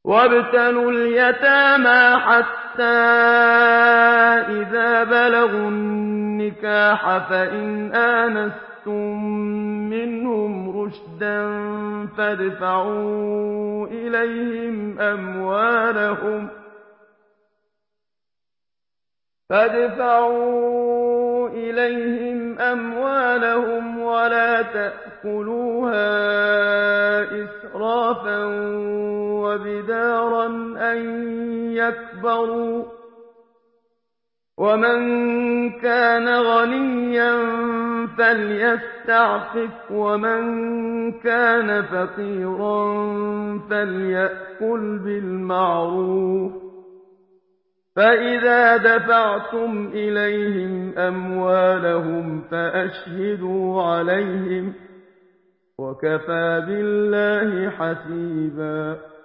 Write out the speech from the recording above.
وابتلوا اليتامى حتى إذا بلغوا النكاح فإن آنستم منهم رشدا فادفعوا إليهم أموالهم ولا تأكلوها إسرافا وبدارا أن يكبروا ۚ ومن كان غنيا فليستعفف ومن كان فقيرا فليأكل بالمعروف ۚ فإذا دفعتم إليهم أموالهم فأشهدوا عليهم ۚ وكفى بالله حسيبا